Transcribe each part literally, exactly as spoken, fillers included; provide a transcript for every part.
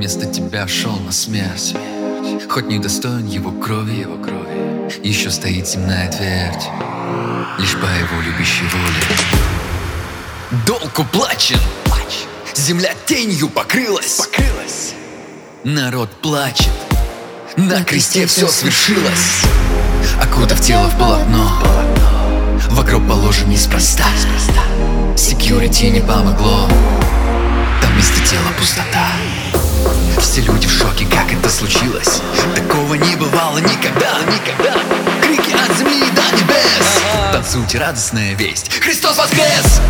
вместо тебя шел на смерть. Хоть не достоин его крови, его крови, еще стоит земная твердь, лишь по его любящей воле. Долг уплачен, земля тенью покрылась, покрылась. Народ плачет, на кресте все свершилось. Окутав тело в полотно, в гроб положен неспроста. Секьюрити не помогло, там вместо тела пустота. Все люди в шоке, как это случилось. Такого не бывало никогда, никогда. Крики от земли до небес. Танцуйте, радостная весть, Христос воскрес!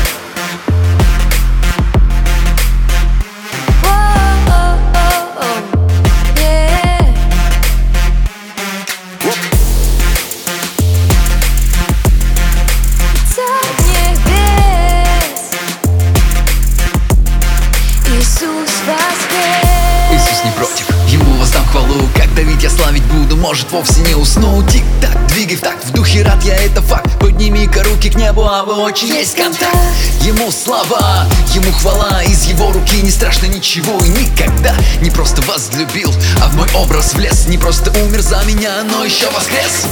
Иисус не против, ему воздам хвалу. Как давить я славить буду, может вовсе не усну. Тик-так, двигай в такт, в духе рад я, это факт. Подними-ка руки к небу, а вы очень есть контакт. Ему слава, ему хвала, из его руки не страшно ничего. И никогда не просто возлюбил, а в мой образ влез. Не просто умер за меня, но еще воскрес.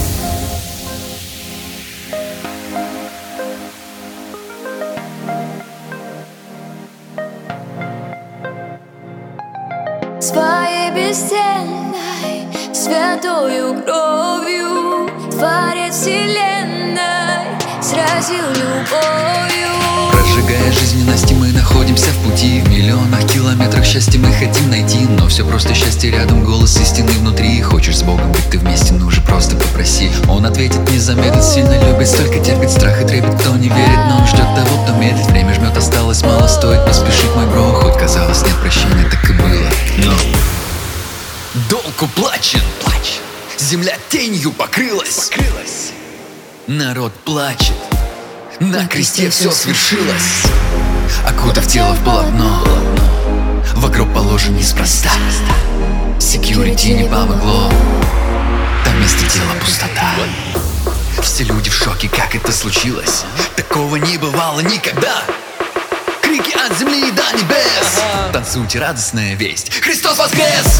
Своей бесценной, святою кровью Творец вселенной сразил любовью. Прожигая жизненности, мы находимся в пути. В миллионах километрах счастья мы хотим найти. Но все просто счастье рядом, голос истины внутри. Хочешь с Богом быть ты вместе, ну же просто попроси. Он ответит, не замедлит, сильно любит, столько терпит, страх и трепет. Кто не верит, но он ждет того, кто медлит. Время жмет, осталось мало, стоит поспешить, мой бро. Хоть казалось нет прощения, так и было, но долг уплачен, плач. Земля тенью покрылась, покрылась. Народ плачет, на кресте все свершилось. Окутав тело в полотно, в гроб положен неспроста. Секьюрити не помогло, там вместо тела пустота. Все люди в шоке, как это случилось. Такого не бывало никогда. Крики от земли до небес. Танцуйте, радостная весть, Христос воскрес!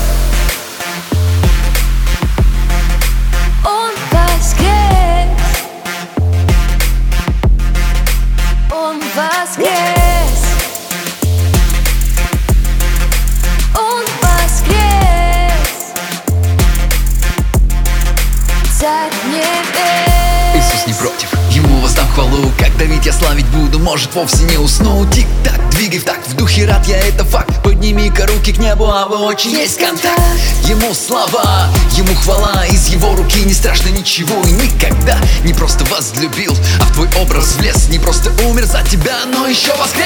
Он воскрес, он воскрес, он воскрес, Царь небес. Иисус не против, ему воздам хвалу. Как давить я славить буду, может вовсе не усну. Тик-так, двигай в такт, в духе рад я, это факт. Подними-ка руки к небу, а вы очень есть контакт. Ему слава, ему хвала, из его руки не страшно ничего. И никогда не просто возлюбил, а в твой образ влез. Не просто умер за тебя, но еще воскрес.